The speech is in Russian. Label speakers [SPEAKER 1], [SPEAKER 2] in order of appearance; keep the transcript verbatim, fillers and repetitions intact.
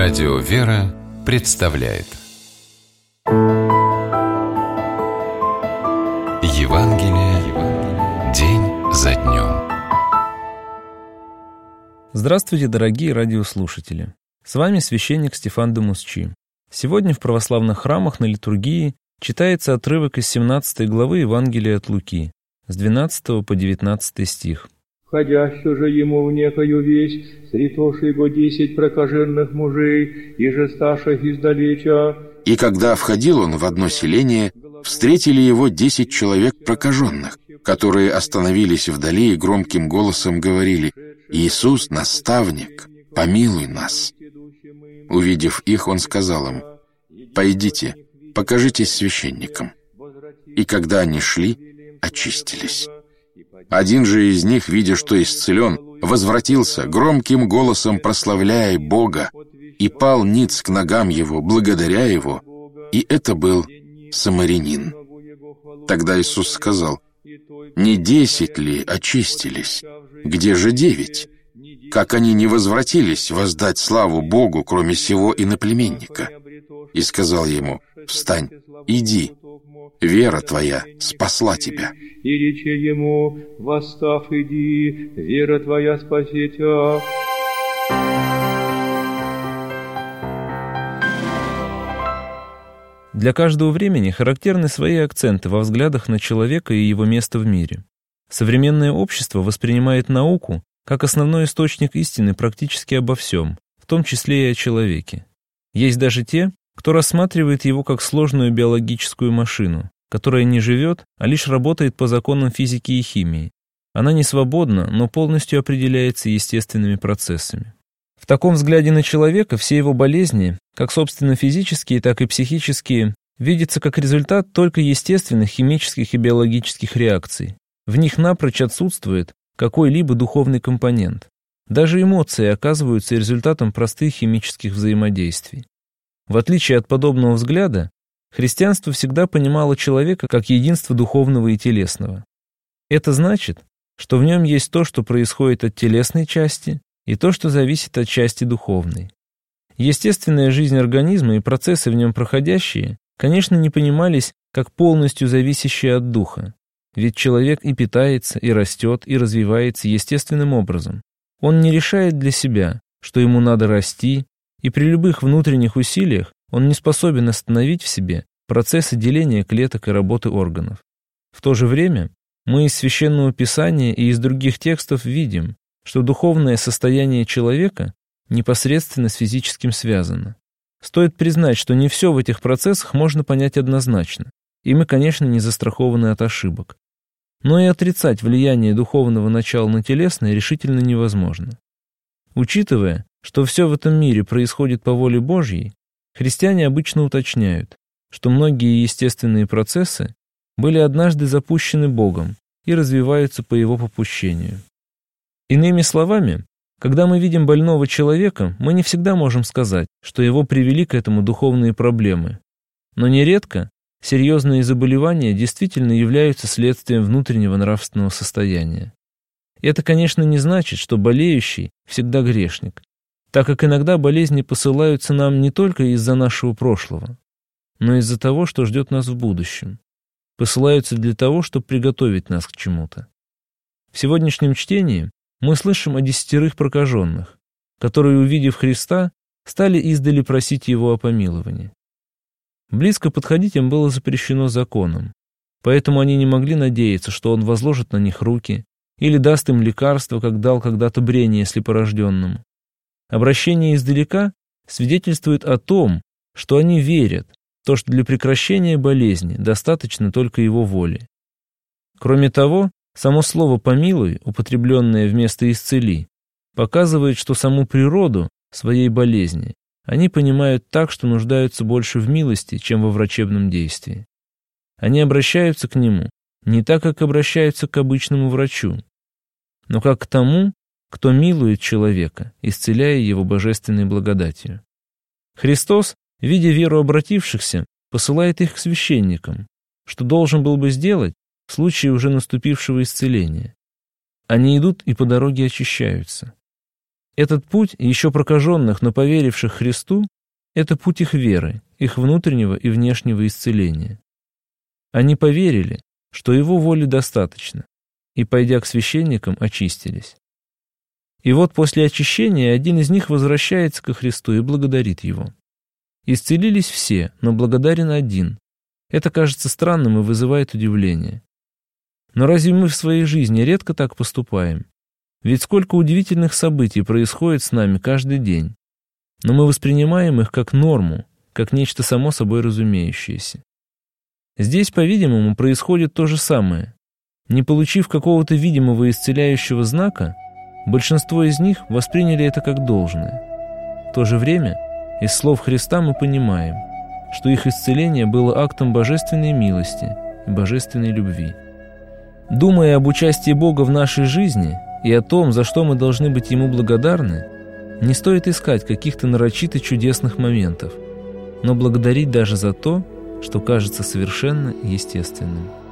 [SPEAKER 1] Радио «Вера» представляет Евангелие день за днем.
[SPEAKER 2] Здравствуйте, дорогие радиослушатели! С вами священник Стефан де Мусчи. Сегодня в православных храмах на литургии читается отрывок из семнадцатой главы Евангелия от Луки, с двенадцатого по девятнадцатый стих.
[SPEAKER 3] «Входящего же ему в некою весть, сретоши его десять прокаженных мужей, и же старших издалеча».
[SPEAKER 4] И когда входил он в одно селение, встретили его десять человек прокаженных, которые остановились вдали и громким голосом говорили: «Иисус, наставник, помилуй нас». Увидев их, он сказал им: «Пойдите, покажитесь священникам». И когда они шли, очистились. Один же из них, видя, что исцелен, возвратился, громким голосом прославляя Бога, и пал ниц к ногам его, благодаря его, и это был самарянин. Тогда Иисус сказал: «Не десять ли очистились? Где же девять? Как они не возвратились воздать славу Богу, кроме сего иноплеменника?» И сказал ему: «Встань, иди, вера твоя спасла тебя».
[SPEAKER 3] И рече ему: «Восстав, иди, вера твоя спасет тебя».
[SPEAKER 2] Для каждого времени характерны свои акценты во взглядах на человека и его место в мире. Современное общество воспринимает науку как основной источник истины практически обо всем, в том числе и о человеке. Есть даже те, кто рассматривает его как сложную биологическую машину, которая не живет, а лишь работает по законам физики и химии. Она не свободна, но полностью определяется естественными процессами. В таком взгляде на человека все его болезни, как собственно физические, так и психические, видятся как результат только естественных химических и биологических реакций. В них напрочь отсутствует какой-либо духовный компонент. Даже эмоции оказываются результатом простых химических взаимодействий. В отличие от подобного взгляда, христианство всегда понимало человека как единство духовного и телесного. Это значит, что в нем есть то, что происходит от телесной части, и то, что зависит от части духовной. Естественная жизнь организма и процессы в нем проходящие, конечно, не понимались как полностью зависящие от духа, ведь человек и питается, и растет, и развивается естественным образом. Он не решает для себя, что ему надо расти, и при любых внутренних усилиях он не способен остановить в себе процессы деления клеток и работы органов. В то же время мы из Священного Писания и из других текстов видим, что духовное состояние человека непосредственно с физическим связано. Стоит признать, что не все в этих процессах можно понять однозначно, и мы, конечно, не застрахованы от ошибок. Но и отрицать влияние духовного начала на телесное решительно невозможно. Учитывая, что все в этом мире происходит по воле Божьей, христиане обычно уточняют, что многие естественные процессы были однажды запущены Богом и развиваются по Его попущению. Иными словами, когда мы видим больного человека, мы не всегда можем сказать, что его привели к этому духовные проблемы. Но нередко серьезные заболевания действительно являются следствием внутреннего нравственного состояния. Это, конечно, не значит, что болеющий всегда грешник, так как иногда болезни посылаются нам не только из-за нашего прошлого, но и из-за того, что ждет нас в будущем. Посылаются для того, чтобы приготовить нас к чему-то. В сегодняшнем чтении мы слышим о десятерых прокаженных, которые, увидев Христа, стали издали просить Его о помиловании. Близко подходить им было запрещено законом, поэтому они не могли надеяться, что Он возложит на них руки или даст им лекарство, как дал когда-то брение слепорожденному. Обращение издалека свидетельствует о том, что они верят, то, что для прекращения болезни достаточно только Его воли. Кроме того, само слово «помилуй», употребленное вместо «исцели», показывает, что саму природу своей болезни они понимают так, что нуждаются больше в милости, чем во врачебном действии. Они обращаются к Нему не так, как обращаются к обычному врачу, но как к тому, кто милует человека, исцеляя его божественной благодатью. Христос, видя веру обратившихся, посылает их к священникам, что должен был бы сделать в случае уже наступившего исцеления. Они идут и по дороге очищаются. Этот путь еще прокаженных, но поверивших Христу, это путь их веры, их внутреннего и внешнего исцеления. Они поверили, что Его воли достаточно, и, пойдя к священникам, очистились. И вот после очищения один из них возвращается ко Христу и благодарит Его. Исцелились все, но благодарен один. Это кажется странным и вызывает удивление. Но разве мы в своей жизни редко так поступаем? Ведь сколько удивительных событий происходит с нами каждый день. Но мы воспринимаем их как норму, как нечто само собой разумеющееся. Здесь, по-видимому, происходит то же самое. Не получив какого-то видимого исцеляющего знака, большинство из них восприняли это как должное. В то же время, из слов Христа мы понимаем, что их исцеление было актом божественной милости и божественной любви. Думая об участии Бога в нашей жизни и о том, за что мы должны быть Ему благодарны, не стоит искать каких-то нарочито чудесных моментов, но благодарить даже за то, что кажется совершенно естественным.